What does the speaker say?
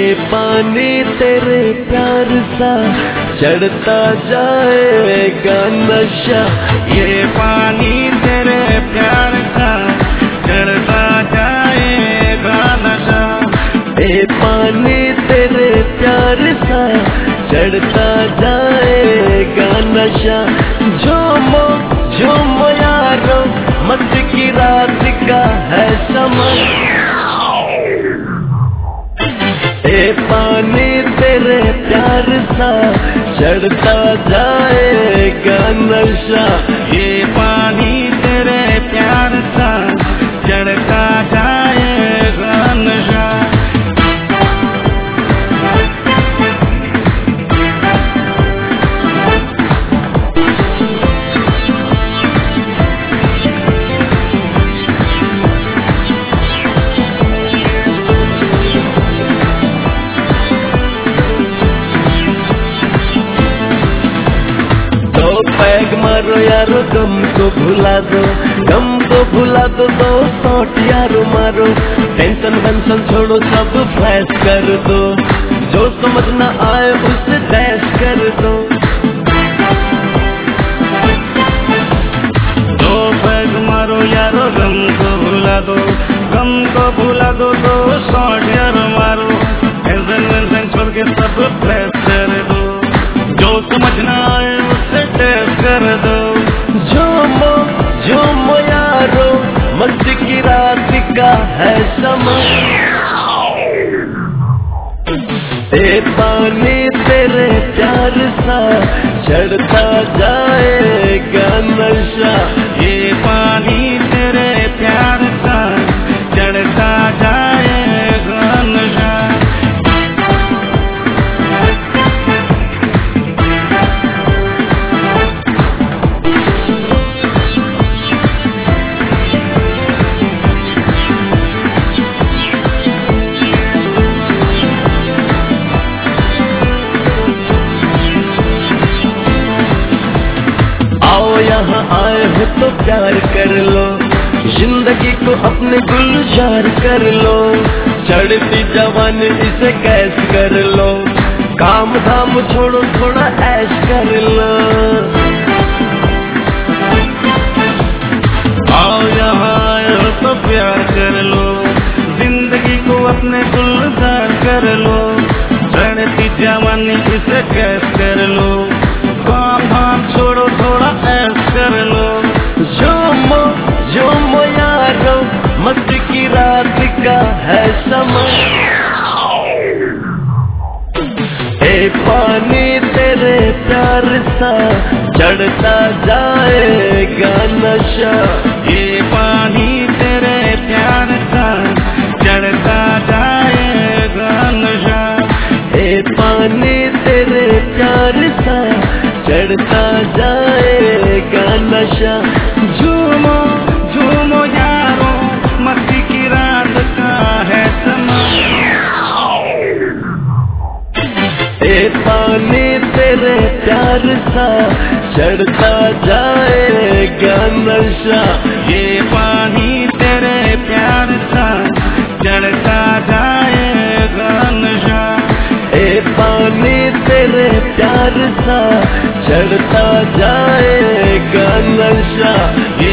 पानी तेरे प्यार सा चढ़ता जाएगा नशा। ये पानी तेरे प्यार का चढ़ता जाएगा नशा। ये पानी तेरे प्यार सा चढ़ता जाएगा नशा। झूमो झूमो यारो मत की रात का है समय। ये पानी तेरे प्यार सा चढ़ता जाएगा नशा। ये पानी तेरे प्यार सा चढ़ता जाएगा नशा। पैग मारो यारो गम को भुला दो, गम को भुला दो। शॉट यारो मारो, टेंशन वेंशन छोड़ो सब फ्लैश कर दो। जो समझ न आए उसे डैश कर दो। दो पैग मारो यारो गम को भुला दो, गम को भुला दो। शॉट यारो मारो, टेंशन वेंशन छोड़ के सब फ्लैश कर दो। जो समझ न आए उसे डैश कर दो। झूमो झूमो यारो मस्त की रात का है समय। ये पानी तेरे प्यार सा चढ़ता जाएगा नशा। ये पानी तेरे प्यार सा चढ़ता जाएगा नशा। यहाँ आए हो तो प्यार कर लो, जिंदगी को अपने गुलजार कर लो। चढ़ती जवानी इसे कैस कर लो, काम धाम छोड़ो थोड़ा ऐश कर लो। आओ यहाँ आए हो तो प्यार कर लो, जिंदगी को अपने गुलजार कर लो। चढ़ती जवानी इसे कैस कर लो, काम धाम छोड़ो थोड़ा ऐश कर लो। झूमो झूमो यारो मस्त की रात का है समय। ये पानी तेरे प्यार सा चढ़ता जाएगा नशा। ये पानी तेरे प्यार का चढ़ता जाएगा नशा। ये पानी तेरे प्यार सा चढ़ता जाएगा नशा। झूमो झूमो यारो मस्ती की रात का है समय। ये पानी तेरे प्यार सा चढ़ता जाएगा नशा। ये पानी तेरे प्यार सा चढ़ता जाएगा नशा। ये पानी तेरे प्यार सा चढ़ता जाएगा नशा।